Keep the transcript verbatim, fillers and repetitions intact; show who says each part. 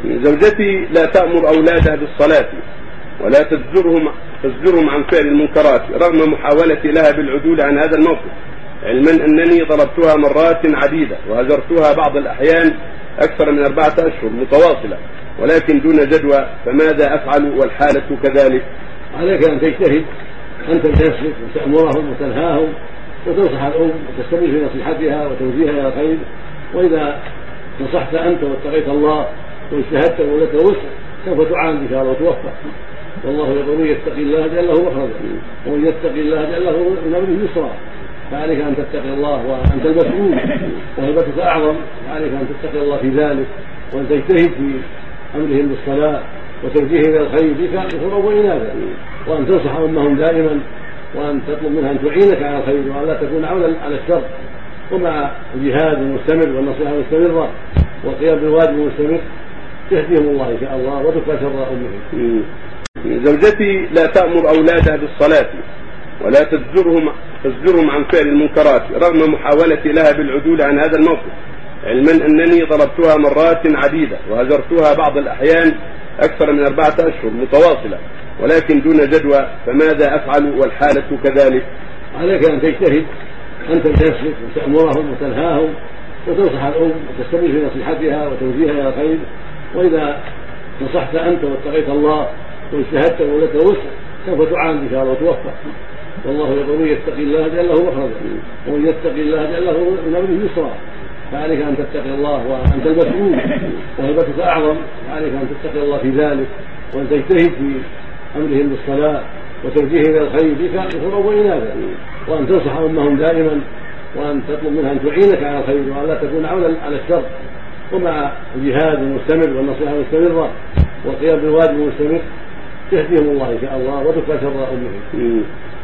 Speaker 1: زوجتي لا تأمر أولادها بالصلاة ولا تزجرهم تزجرهم عن فعل المنكرات رغم محاولتي لها بالعدول عن هذا الموقف، علما أنني ضربتها مرات عديدة وهجرتها بعض الأحيان أكثر من أربعة أشهر متواصلة ولكن دون جدوى، فماذا أفعل والحالة كذلك؟
Speaker 2: عليك أن تجتهد أن تمتثل وتأمرهم وتنهاهم وتنصح الأم وتستمر في نصيحتها وتوجيهها إلى الخير، وإذا نصحت أنت واتقيت الله واجتهدت ولك الوسع سوف تعان إن شاء الله وتوفق. والله يقول من يتقي الله يجعل له مخرجا ومن يتقي الله يجعل له من أمره يسرا، فعليك أن تتقي الله وأنت المسؤول وهيبتك أعظم، فعليك أن تتقي الله في ذلك وأن تجتهد في أمرهم بالصلاة وتوجيههم إلى الخير ذكورا وإناثا، وأن تنصح أمهم دائما وأن تطلب منها أن تعينك على الخير وأن لا تكون عونا على الشر، ومع الجهاد المستمر والنصيحة المستمرة والقيام بالواجب المستمر يهديهم الله إن شاء الله وتكفى شر أمهم.
Speaker 1: زوجتي لا تأمر أولادها بالصلاة ولا تزجرهم تزجرهم عن فعل المنكرات رغم محاولتي لها بالعدول عن هذا الموقف، علما أنني ضربتها مرات عديدة وهجرتها بعض الأحيان أكثر من أربعة أشهر متواصلة ولكن دون جدوى، فماذا أفعل والحالة كذلك؟
Speaker 2: عليك أن تجتهد أن تمتثل وتأمرهم وتنهاهم وتنصح الأم وتستمر في نصيحتها وتوجيهها إلى الخير، وإذا نصحت أنت واتقيت الله واجتهدت ولك الوسع سوف تعان إن شاء الله وتوفق. والله يقول من يتقي الله يجعل له مخرجا ومن يتقي الله يجعل له من أمره يسرا، فعليك أن تتقي الله وأنت المسؤول وهيبتك أعظم، فعليك أن تتقي الله في ذلك وأن تجتهد في أمرهم بالصلاة وتوجيههم إلى الخير ذكورا وإناثا، وأن تنصح أمهم دائما وأن تطلب منها أن تعينك على الخير وأن لا تكون عونا على الشر، ومع الجهاد المستمر والنصيحة المستمرة والقيام بالواجب المستمر يهديهم الله إن شاء الله وتكفى شر أمهم.